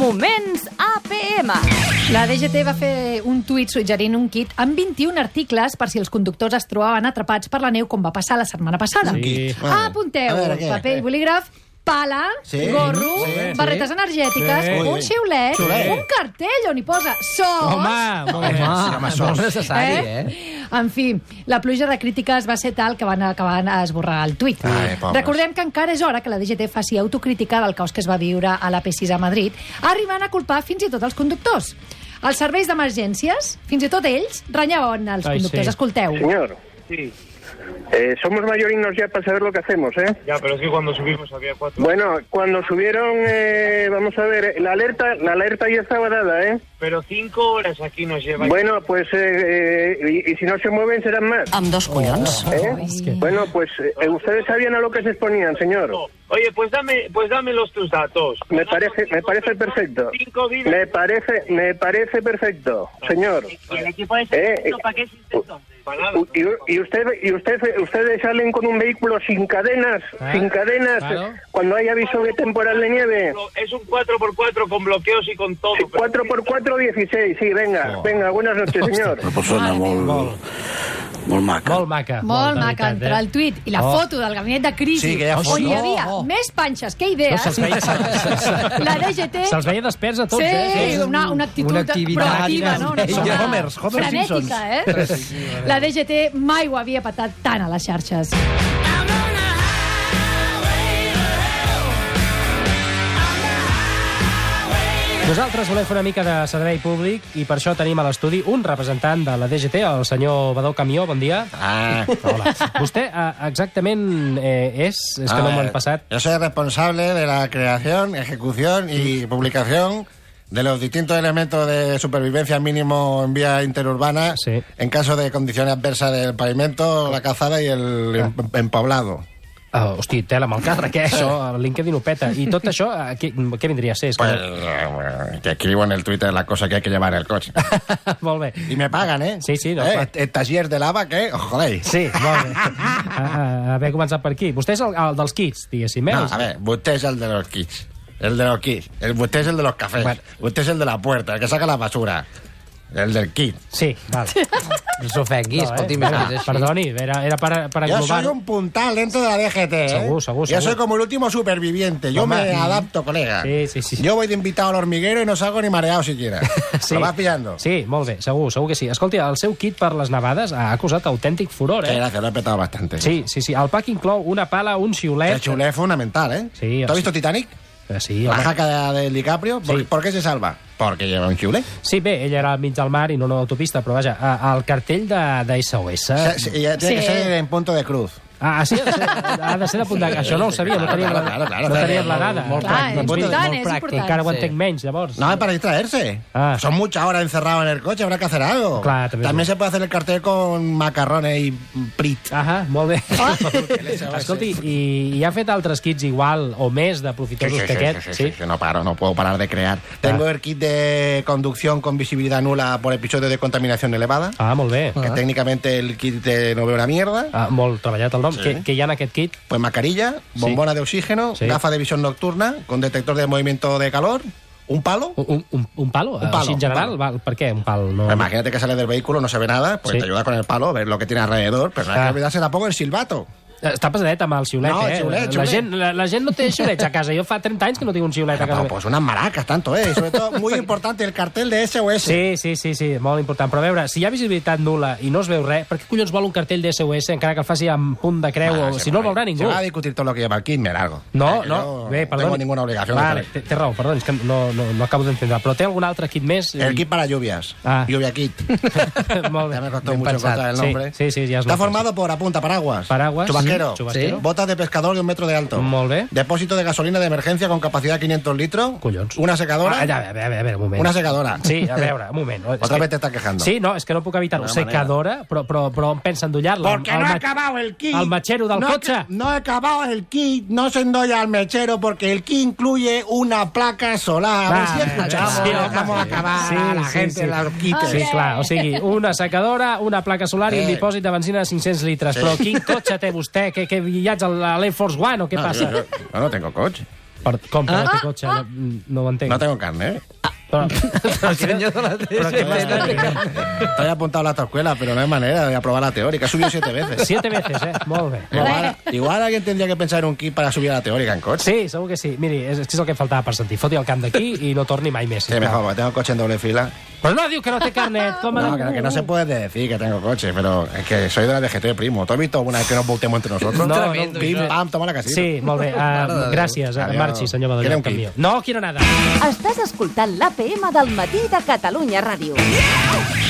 Moments APM. La DGT va fer un tuit suggerint un kit amb 21 articles per si els conductors es trobaven atrapats per la neu, com va passar la setmana passada. Sí. Apunteu paper i bolígraf, pala, gorro, barretes energètiques, un xiulet, un cartell on hi posa SOS. Home, molt necessari, En fi, la pluja de crítiques va ser tal que van acabar d'esborrar el tuit. Recordem que encara és hora que la DGT faci autocrítica del caos que es va viure a l'AP6 a Madrid, arribant a culpar fins i tot els conductors. Els serveis d'emergències, fins i tot ells, renyaven els conductors. Escolteu. Señor, Sí, somos mayorinos ya para saber lo que hacemos, ¿eh? ya, pero es que cuando subimos había 4. Bueno, cuando subieron, vamos a ver, la alerta ya estaba dada, ¿eh? Pero 5 horas aquí nos llevan. Bueno, pues, y si no se mueven serán más. Amb dos collons. Bueno, pues, ustedes sabían a lo que se exponían, señor. Oye, pues dame tus datos. Me parece perfecto. 5 vidas. Me parece perfecto, señor. ¿Y el equipo de seguimiento para qué existe entonces? Para nada. Y ustedes salen con un vehículo sin cadenas, claro. Cuando hay aviso de temporal de nieve. Es un 4x4 con bloqueos y con todo. 4x4, 16, sí, venga, buenas noches, señor. Molt maca. Molt maca, entre el tuit i la foto del gabinet de crisi, Sí, que hi ha foto. on hi havia més panxes que idees, la DGT... Se'ls veia desperts a tots, Sí, una actitud proactiva, no? Homer Simpsons. Frenètica, La DGT mai ho havia patat tant a les xarxes. Nosaltres volem fer una mica de servei públic i per això tenim a l'estudi un representant de la DGT, el senyor Badó Camió. Bon dia. Hola. Vostè exactament és que no m'ho han passat. Yo soy responsable de la creación, ejecución y publicación de los distintos elementos de supervivencia mínimo en vía interurbana en caso de condiciones adversas del pavimento, la calzada y el empoblado. Hosti, tela amb el càrrec, això, el LinkedIn ho peta. I tot això, què vindria a ser? Pues que escribo en el Twitter las cosas que hay que llevar en el coche. Molt bé. Y me pagan, ¿eh? Sí, sí. No, el taller de lava, ¿qué? Joder. Sí, molt bé. Haver començat per aquí. Vostè és el dels kits, diguéssim, eh? No, a ver, usted es el de los kits. El de los kits. Usted es el de los cafés. Bueno. Usted es el de la puerta, el que saca la basura. El del kit. Sí, vale. No s'ofengui, escolti, més que és així. Perdoni, era per englobar... Yo soy un puntal dentro de la DGT, ¿eh? Segur. Yo soy como el último superviviente. Yo me adapto, colega. Sí. Yo voy de invitado al hormiguero y no salgo ni mareado siquiera. Sí. ¿Lo vas pillando? Sí, molt bé, segur que sí. Escolti, el seu kit per les nevades ha causat autèntic furor, Sí, gracias, lo he petado bastante. Sí. El pack inclou una pala, un xiulet... El xiulet es fundamental, ¿eh? Sí, ¿Tú has visto Titanic? Sí, La jaca de DiCaprio. Sí. ¿Por qué se salva? Porque lleva un xiulet. Sí, bé, ell era al mig del mar i no una autopista, però vaja, el cartell de SOS... Tiene que ser en punto de cruz. Sí, ha de ser de punt de... Això no ho sabia, no teníem la dada. Molt important, és important. Encara ho entenc menys, llavors. No, es para distraerse. Son muchas horas encerrados en el coche, habrá que hacer algo. Clar, también se puede hacer el cartel con macarrones y prit. Molt bé. Escolti, i ha fet altres kits igual o més de profitosos que aquest? Sí, no puedo parar de crear. Tengo el kit de conducción con visibilidad nula por episodio de contaminación elevada. Molt bé. Que técnicamente el kit no veo una mierda. Molt treballat el nom. Sí. Què hi ha en aquest kit? Pues mascarilla, bombona de oxígeno, gafa de visión nocturna, con detector de movimiento de calor, un palo. Un palo? Així en general? ¿Per qué un palo? No... Pues imagínate que sales del vehículo, no se ve nada, pues te ayuda con el palo, ver lo que tiene alrededor, pero no hay que olvidarse tampoco el silbato. Està pesadet amb el xiulet, xiulet. La gent no té xiulets a casa. Jo fa 30 anys que no tinc un xiulet a casa. Pues unas maracas, tanto, Y sobre todo, muy importante, el cartel de SOS. Sí, molt important. Però a veure, si hi ha visibilitat nula i no es veu res, per què collons vol un cartell de SOS encara que el faci amb punt de creu? Si no el veurà ningú. Se va a discutir todo lo que lleva el kit, me largo. No, bé, perdó. No tengo ninguna obligación. Vale, té raó, perdó, és que no acabo d'entendre. Però té algun altre kit més? El kit para lluvias. Lluvia kit. Molt bé. Ya me costó mucho encontrar el nombre. Sí, ya es Está formado por apunta paraguas. Chubasquero. Botas de pescador de 1 metro de alto. Molt bé. Depósito de gasolina de emergencia con capacidad de 500 litros. Collons. Una secadora. A veure, un moment. Una secadora. Sí, a veure, un moment. Otra vez te estás quejando. Sí, no, és que no puc evitar-ho. Secadora, però em pensa endollar-la. Porque no he acabado el kit. El mechero del cotxe. No he acabado el kit, no se endolla al mechero porque el kit incluye una placa solar. Vamos a acabar la gente los kits. Sí, clar, o sigui, una secadora, una placa solar i un dipòsit de benzina de 500 litres. Però quin cotxe té vostè? Que viatja a l'Air Force One o què passa? No tengo coche. Com que no té cotxe? No ho entenc. No tengo carne, El senyor de la Estoy apuntado a la autoescuela, pero no hay manera de aprobar la teórica. He subido 7 veces. 7 veces, Molt bé. Igual alguien tendría que pensar en un kit para subir a la teórica en coche. Sí, segur que sí. Miri, és que és el que em faltava per sentir. Foti el camp d'aquí i no torni mai més. Sí, mejor, porque tengo coche en doble fila. Però no diu que no té carnet. No, que no se puede decir que tengo coche, pero es que soy de la DGT, primo. ¿Tú has visto alguna vez que nos volteemos entre nosotros? No, Pim, pam, toma la casita. Sí, molt bé. Gràcies. Marxi, senyor Badallar Camió. No quiero nada. Estàs escoltant l'APM del matí de Catalunya Ràdio.